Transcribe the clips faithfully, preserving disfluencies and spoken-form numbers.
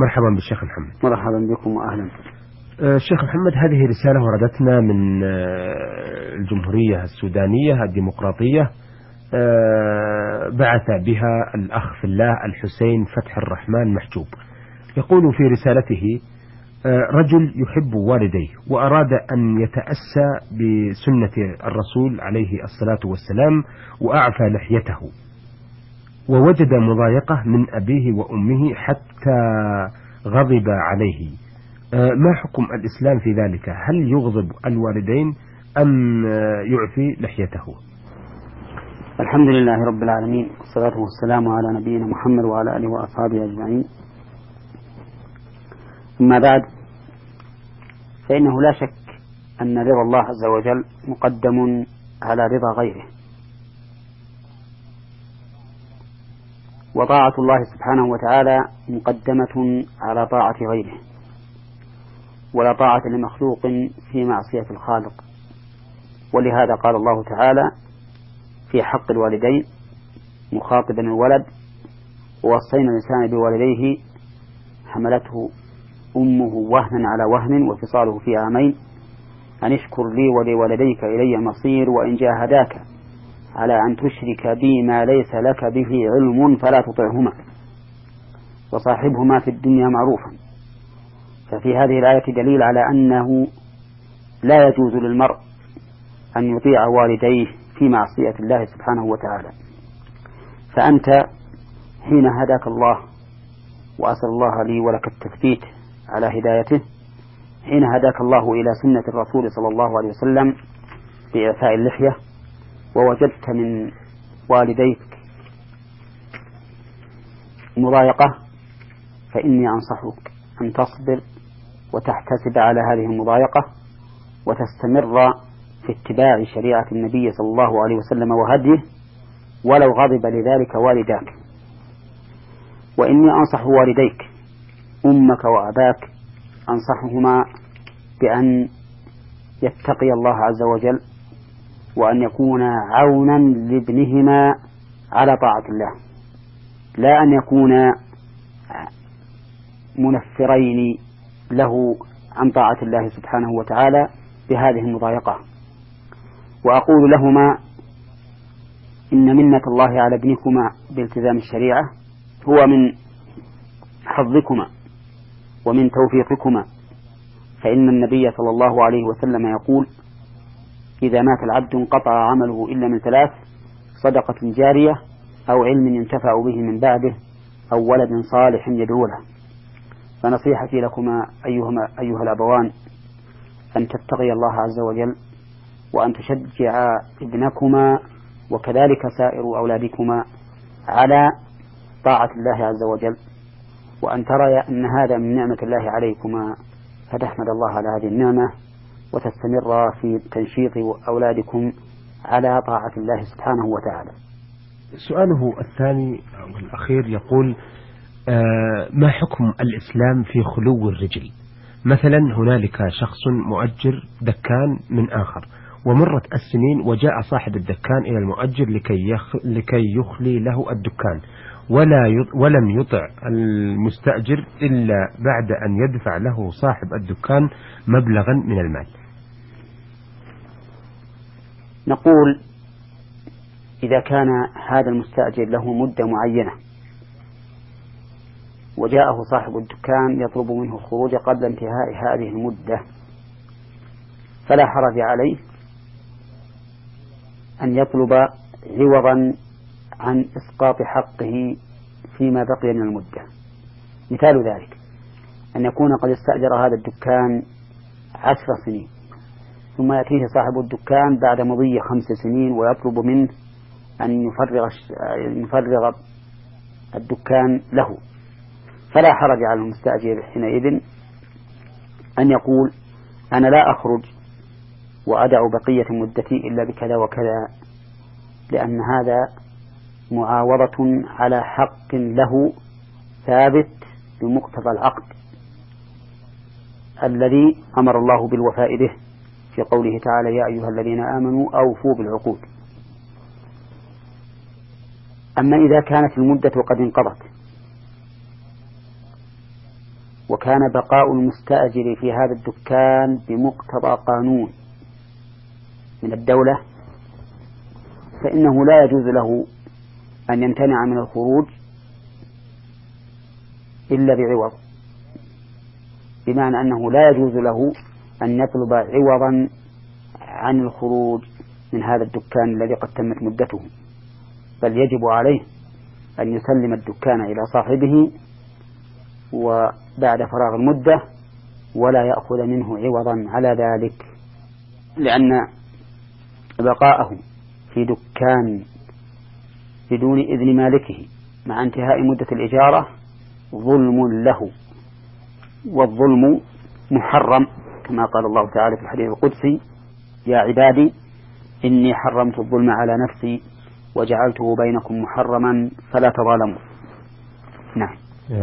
مرحبا بالشيخ محمد. مرحبا بكم وأهلا. الشيخ محمد، هذه رسالة وردتنا من الجمهورية السودانية الديمقراطية، بعث بها الأخ في الله الحسين فتح الرحمن محجوب. يقول في رسالته: رجل يحب والديه وأراد أن يتأسى بسنة الرسول عليه الصلاة والسلام وأعفى لحيته، ووجد مضايقة من أبيه وأمه حتى غضب عليه. ما حكم الإسلام في ذلك؟ هل يغضب الوالدين أم يعفي لحيته؟ الحمد لله رب العالمين، والصلاة والسلام على نبينا محمد وعلى آله وأصحابه أجمعين. أما بعد، فإنه لا شك أن رضا الله عز وجل مقدم على رضا غيره، وطاعة الله سبحانه وتعالى مقدمة على طاعة غيره، ولا طاعة لمخلوق في معصية الخالق. ولهذا قال الله تعالى في حق الوالدين مخاطبا الولد: ووصينا الإنسان بوالديه حملته أمه وهنا على وهن وفصاله في عامين أن اشكر لي ولوالديك إلي المصير وإن جاهداك على أن تشرك بي ما ليس لك به علم فلا تطعهما وصاحبهما في الدنيا معروفا. ففي هذه الآية دليل على أنه لا يجوز للمرء أن يطيع والديه في معصية الله سبحانه وتعالى. فأنت حين هداك الله، وأسأل الله لي ولك التثبيت على هدايته، حين هداك الله إلى سنة الرسول صلى الله عليه وسلم بإعفاء اللحية، ووجدت من والديك مضايقة، فإني أنصحك أن تصبر وتحتسب على هذه المضايقة وتستمر في اتباع شريعة النبي صلى الله عليه وسلم وهديه، ولو غضب لذلك والداك. وإني أنصح والديك أمك وأباك، أنصحهما بأن يتقي الله عز وجل، وأن يكون عونا لابنهما على طاعة الله، لا أن يكون منفرين له عن طاعة الله سبحانه وتعالى بهذه المضايقة. وأقول لهما: إن منة الله على ابنكما بالتزام الشريعة هو من حظكما ومن توفيقكما، فإن النبي صلى الله عليه وسلم يقول: إذا مات العبد انقطع عمله إلا من ثلاث: صدقة جارية، أو علم ينتفع به من بعده، أو ولد صالح يدعو له. فنصيحتي لكما أيهما أيها الأبوان أن تتقي الله عز وجل، وأن تشجع ابنكما وكذلك سائر أولادكما على طاعة الله عز وجل، وأن ترى أن هذا من نعمة الله عليكما، فتحمد الله على هذه النعمة وتستمر في تنشيط أولادكم على طاعة الله سبحانه وتعالى. سؤاله الثاني والأخير يقول: آه ما حكم الإسلام في خلو الرجل؟ مثلا هنالك شخص مؤجر دكان من آخر، ومرت السنين وجاء صاحب الدكان إلى المؤجر لكي, يخ لكي يخلي له الدكان، ولا يط ولم يطع المستأجر إلا بعد أن يدفع له صاحب الدكان مبلغا من المال. نقول: إذا كان هذا المستأجر له مدة معينة وجاءه صاحب الدكان يطلب منه الخروج قبل انتهاء هذه المدة، فلا حرج عليه أن يطلب عوضا عن إسقاط حقه فيما بقي من المدة. مثال ذلك أن يكون قد استأجر هذا الدكان عشر سنين، ثم يأتيه صاحب الدكان بعد مضي خمس سنين ويطلب منه أن يفرغ, يفرغ الدكان له، فلا حرج على المستأجر حينئذ أن يقول: أنا لا أخرج وأدع بقية مدتي إلا بكذا وكذا، لأن هذا معاوضة على حق له ثابت بمقتضى العقد الذي أمر الله بالوفاء به في قوله تعالى: يا أيها الذين آمنوا أوفوا بالعقود. أما إذا كانت المدة قد انقضت وكان بقاء المستأجر في هذا الدكان بمقتضى قانون من الدولة، فإنه لا يجوز له أن يمتنع من الخروج إلا بعوض، بمعنى أنه لا يجوز له أن يطلب عوضا عن الخروج من هذا الدكان الذي قد تمت مدته، بل يجب عليه أن يسلم الدكان إلى صاحبه وبعد فراغ المدة ولا يأخذ منه عوضا على ذلك، لأن بقاءه في دكان بدون إذن مالكه مع انتهاء مدة الإجارة ظلم له، والظلم محرم كما قال الله تعالى في الحديث القدسي: يا عبادي إني حرمت الظلم على نفسي وجعلته بينكم محرما فلا تظالموا. نعم.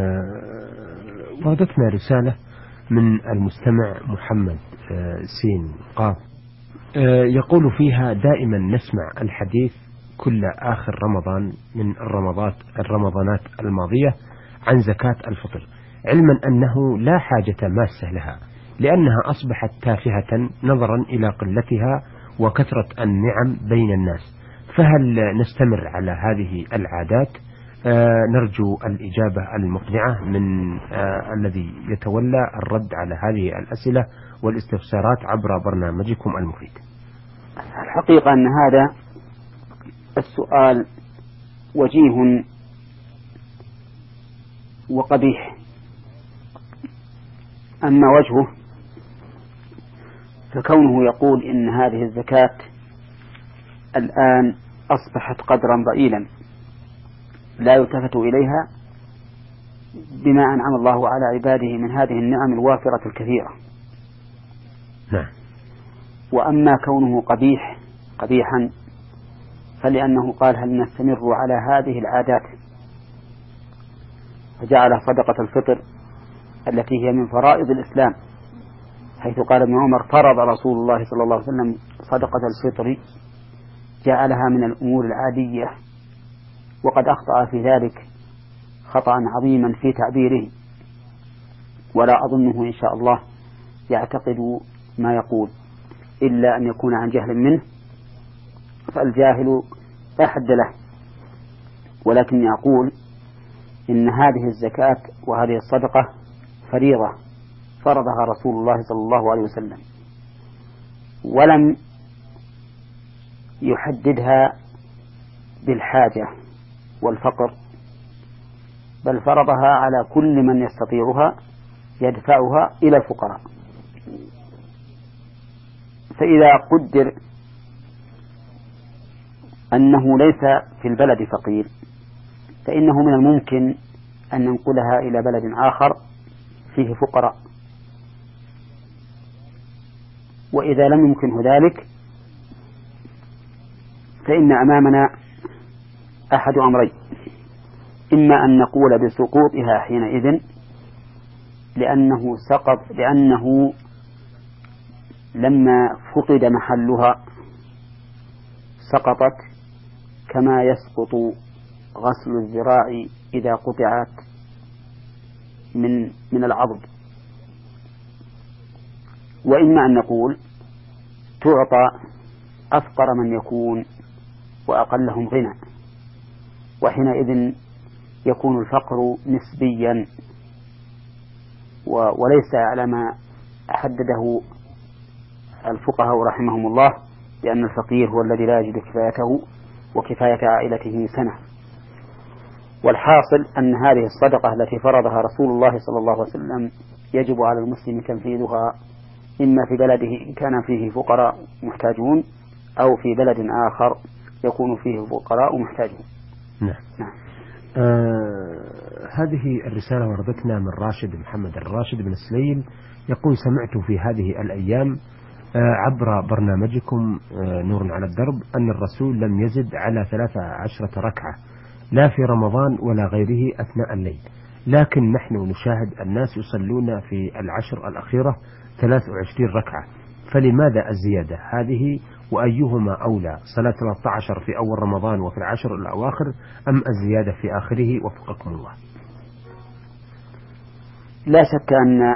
وردتنا رسالة من المستمع محمد سين قاف يقول فيها: دائما نسمع الحديث كل آخر رمضان من الرمضات الرمضانات الماضية عن زكاة الفطر، علما أنه لا حاجة ماسة لها لأنها أصبحت تافهة نظرا إلى قلتها وكثرة النعم بين الناس، فهل نستمر على هذه العادات؟ آه نرجو الإجابة المقنعة من آه الذي يتولى الرد على هذه الأسئلة والاستفسارات عبر برنامجكم المفيد. الحقيقة أن هذا السؤال وجيه وقبيح. أما وجهه فكونه يقول إن هذه الزكاة الآن أصبحت قدرا ضئيلا لا يلتفت إليها بما أنعم الله على عباده من هذه النعم الوافرة الكثيرة. نعم. وأما كونه قبيح قبيحا فلأنه قال: هل نستمر على هذه العادات؟ فجعل صدقة الفطر التي هي من فرائض الإسلام، حيث قال ابن عمر: فرض رسول الله صلى الله عليه وسلم صدقة الفطر، جعلها من الأمور العادية، وقد أخطأ في ذلك خطأ عظيما في تعبيره، ولا أظنه إن شاء الله يعتقد ما يقول إلا أن يكون عن جهل منه، فالجاهل لا حد له. ولكن أقول إن هذه الزكاة وهذه الصدقة فريضة فرضها رسول الله صلى الله عليه وسلم، ولم يحددها بالحاجة والفقر، بل فرضها على كل من يستطيعها يدفعها إلى الفقراء. فإذا قدر أنه ليس في البلد فقير فإنه من الممكن أن ننقلها إلى بلد آخر فيه فقراء، وإذا لم يمكنه ذلك فإن أمامنا أحد أمرين: إما أن نقول بسقوطها حينئذ لأنه سقط لأنه لما فقد محلها سقطت كما يسقط غسل الذراع إذا قطعت من من العضد، وإما أن نقول تعطى أفقر من يكون وأقلهم غنى، وحينئذ يكون الفقر نسبيا وليس على ما حدده الفقهاء رحمهم الله بأن الفقير هو الذي لا يجد كفايته وكفاية عائلته سنة. والحاصل أن هذه الصدقة التي فرضها رسول الله صلى الله عليه وسلم يجب على المسلم تنفيذها إما في بلده إن كان فيه فقراء محتاجون أو في بلد آخر يكون فيه فقراء محتاجون. نعم. نعم. آه هذه الرسالة وردتنا من راشد محمد الراشد بن سليم، يقول: سمعت في هذه الأيام آه عبر برنامجكم آه نور على الدرب أن الرسول لم يزد على ثلاثة عشرة ركعة لا في رمضان ولا غيره أثناء الليل، لكن نحن نشاهد الناس يصلون في العشر الأخيرة ثلاث وعشرين ركعة، فلماذا الزيادة هذه؟ وأيهما أولى، صلاة ثلاثة عشر في أول رمضان وفي العشر الأواخر أم الزيادة في آخره؟ وفقكم الله. لا شك أن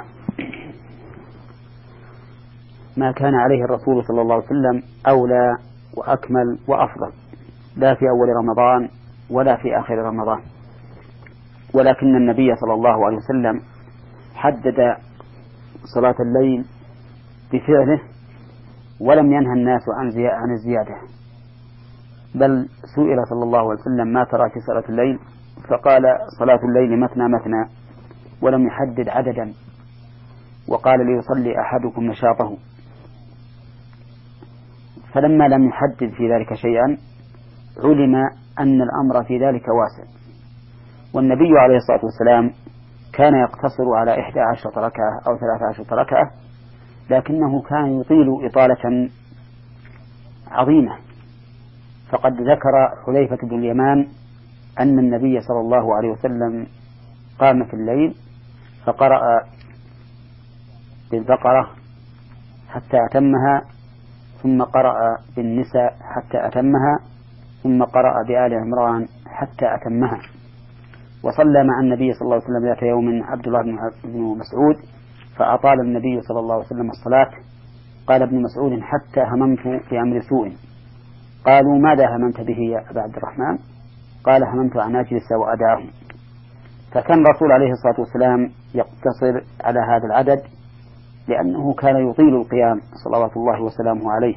ما كان عليه الرسول صلى الله عليه وسلم أولى وأكمل وأفضل، لا في أول رمضان ولا في آخر رمضان، ولكن النبي صلى الله عليه وسلم حدد صلاة الليل بفعله ولم ينهى الناس عن الزيادة، بل سئل صلى الله عليه وسلم ما ترى في صلاة الليل فقال صلاة الليل مثنى مثنى ولم يحدد عددا، وقال ليصلي أحدكم نشاطه. فلما لم يحدد في ذلك شيئا علم أن الأمر في ذلك واسع. والنبي عليه الصلاة والسلام كان يقتصر على إحدى عشرة ركعة أو ثلاثة عشرة ركعة، لكنه كان يطيل إطالة عظيمة. فقد ذكر حذيفة بن اليمان أن النبي صلى الله عليه وسلم قام في الليل فقرأ بالبقرة حتى أتمها، ثم قرأ بالنساء حتى أتمها، ثم قرأ بآل عمران حتى أتمها. وصلى مع النبي صلى الله عليه وسلم ذات يوم عبد الله بن مسعود فأطال النبي صلى الله عليه وسلم الصلاة. قال ابن مسعود حتى هممت في أمر سوء. قالوا ماذا هممت به يا أبا عبد الرحمن؟ قال هممت أن أجلس وأدعهم. فكان الرسول عليه الصلاة والسلام يقتصر على هذا العدد لأنه كان يطيل القيام صلوات الله وسلامه عليه.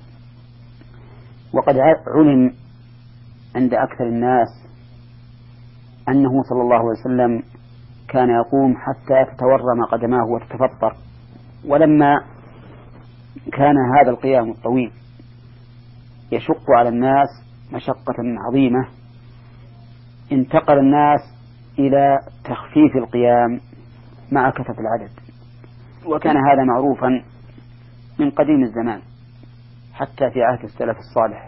وقد علم عند أكثر الناس أنه صلى الله عليه وسلم كان يقوم حتى تتورم قدماه وتتفطر. ولما كان هذا القيام الطويل يشق على الناس مشقة عظيمة انتقل الناس إلى تخفيف القيام مع كثرة العدد، وكان هذا معروفا من قديم الزمان حتى في عهد السلف الصالح.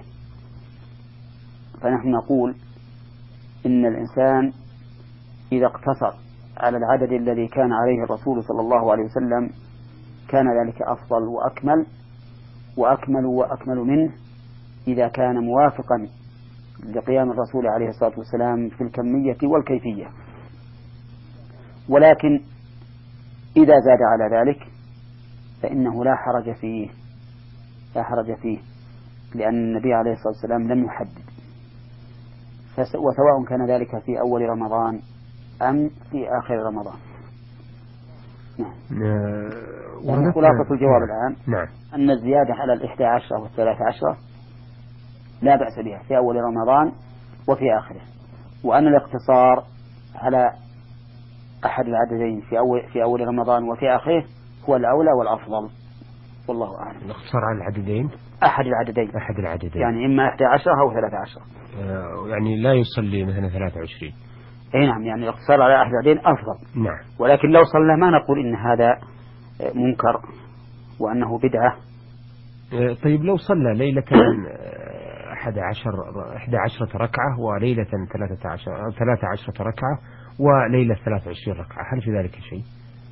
فنحن نقول إن الإنسان إذا اقتصر على العدد الذي كان عليه الرسول صلى الله عليه وسلم كان ذلك أفضل وأكمل وأكمل وأكمل منه إذا كان موافقا لقيام الرسول عليه الصلاة والسلام في الكمية والكيفية. ولكن إذا زاد على ذلك فإنه لا حرج فيه لا حرج فيه لأن النبي عليه الصلاة والسلام لم يحدد، وسواء كان ذلك في أول رمضان أم في آخر رمضان. نعم. يعني خلاصة الجواب الآن نعم. أن الزيادة على الإحدى عشرة والثلاثة عشرة لا بأس بها في أول رمضان وفي آخره، وأن الاقتصار على أحد العددين في أول في أول رمضان وفي آخره هو الأولى والأفضل، والله أعلم. الاقتصار على العددين أحد العددين أحد العددين يعني إما إحدى عشرة أو ثلاثة عشرة. آه يعني لا يصلي مثلا ثلاثة وعشرين. أي نعم، يعني الاقتصار على أحد العددين أفضل. نعم. ولكن لو صلى ما نقول إن هذا منكر وأنه بدعة. آه طيب لو صلى ليلة أحد عشر إحدى عشرة ركعة وليلة ثلاثة عشر ثلاثة عشرة ركعة وليلة ثلاثة وعشرين ركعة، هل في ذلك شيء؟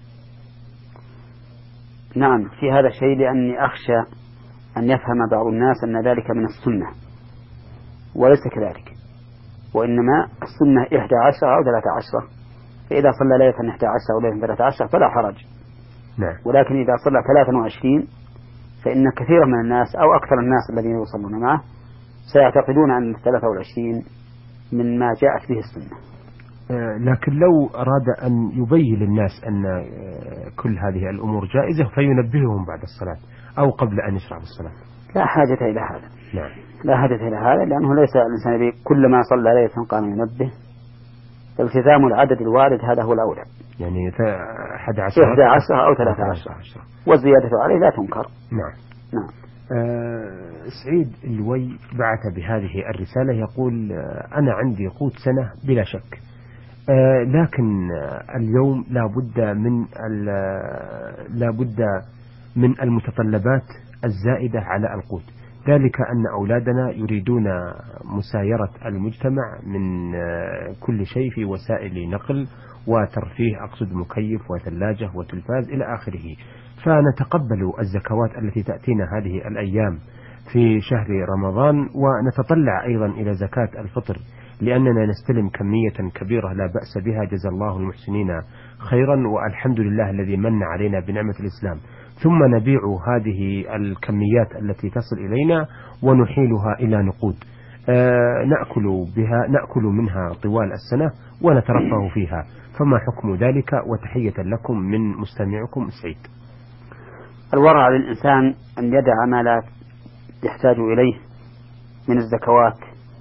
نعم في هذا شيء، لأني أخشى أن يفهم بعض الناس أن ذلك من السنة، وليس كذلك، وإنما السنة إحدى عشرة أو ثلاثة عشرة، فإذا صلى ليلة إحدى عشرة أو ليلة ثلاثة عشرة فلا حرج. نعم. ولكن إذا صلى ثلاثة وعشرين فإن كثيرا من الناس أو أكثر الناس الذين يصلون معه سيعتقدون أن الثلاثة والعشرين من ما جاءت به السنة. لكن لو أراد أن يبين للناس أن كل هذه الأمور جائزة فينبههم بعد الصلاة أو قبل أن يشرع بالصلاة لا حاجة إلى هذا. نعم. لا حاجة إلى هذا، لأنه ليس الإنسان كل ما صلى ليلة قام ينبه، فالتزام العدد الوارد هذا هو الأولى، يعني أحد عشر إحدى عشرة أو ثلاثة عشرة، والزيادة عليه لا تنكر. نعم. نعم. آه سعيد اللوي بعث بهذه الرسالة يقول آه أنا عندي قوت سنة بلا شك، آه لكن آه اليوم لا بد من لا بد من المتطلبات الزائدة على القوت، ذلك أن أولادنا يريدون مسايرة المجتمع من آه كل شيء في وسائل نقل وترفيه، أقصد مكيف وثلاجة وتلفاز إلى آخره، فنتقبل الزكوات التي تأتينا هذه الأيام في شهر رمضان ونتطلع أيضا إلى زكاة الفطر لأننا نستلم كمية كبيرة لا بأس بها، جزا الله المحسنين خيرا، والحمد لله الذي من علينا بنعمة الإسلام. ثم نبيع هذه الكميات التي تصل إلينا ونحيلها إلى نقود آه نأكل بها نأكل منها طوال السنة ونترفه فيها، فما حكم ذلك؟ وتحية لكم من مستمعكم سعيد. الورع للإنسان أن يدع ما لا يحتاج إليه من الزكوات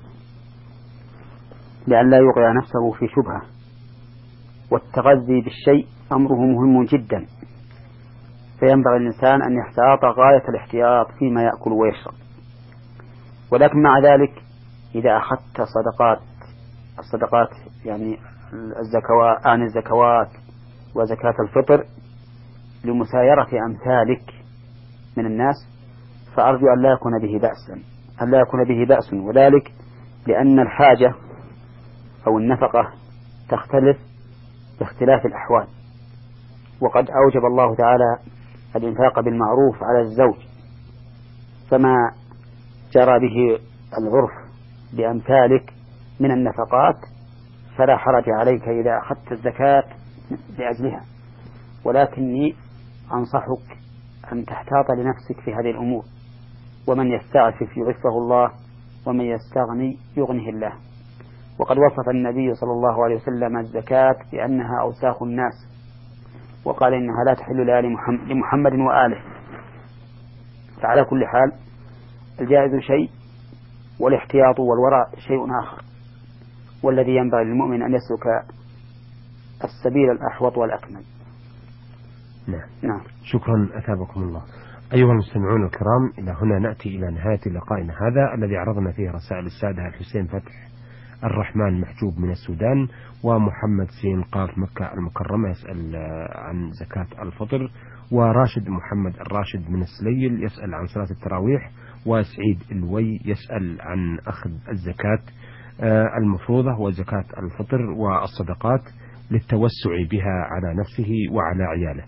لأن لا يوقع نفسه في شبهة، والتغذي بالشيء أمره مهم جدا، فينبغي الإنسان أن يحتاط غاية الاحتياط فيما يأكل ويشرب. ولكن مع ذلك إذا أخذت صدقات الصدقات يعني الزكوات عن الزكوات وزكاة الفطر لمسايرة أمثالك من الناس، فأرجو أن لا يكون به بأس أن لا يكون به بأس وذلك لأن الحاجة أو النفقة تختلف باختلاف الأحوال، وقد أوجب الله تعالى الإنفاق بالمعروف على الزوج، فما جرى به العرف بأمثالك من النفقات فلا حرج عليك إذا أخذت الزكاة لأجلها، ولكني أنصحك أن تحتاط لنفسك في هذه الأمور، ومن يستعفف يعفه الله ومن يستغني يغنه الله. وقد وصف النبي صلى الله عليه وسلم الزكاة بأنها أوساخ الناس، وقال إنها لا تحل لمحمد وآله. فعلى كل حال الجائز شيء والاحتياط والورع شيء آخر، والذي ينبغي للمؤمن أن يسلك السبيل الأحوط والأكمل. نعم. نعم. شكرا أثابكم الله. أيها المستمعون الكرام، إلى هنا نأتي إلى نهاية لقائنا هذا الذي عرضنا فيه رسائل السادة الحسين فتح الرحمن محجوب من السودان، ومحمد سين قاف مكة المكرمة يسأل عن زكاة الفطر، وراشد محمد الراشد من السليل يسأل عن صلاة التراويح، وسعيد الوي يسأل عن أخذ الزكاة المفروضة وزكاة الفطر والصدقات للتوسع بها على نفسه وعلى عياله.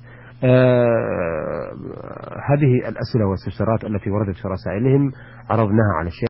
آه هذه الأسئلة والاستفسارات التي وردت في رسائلهم عرضناها على الشيخ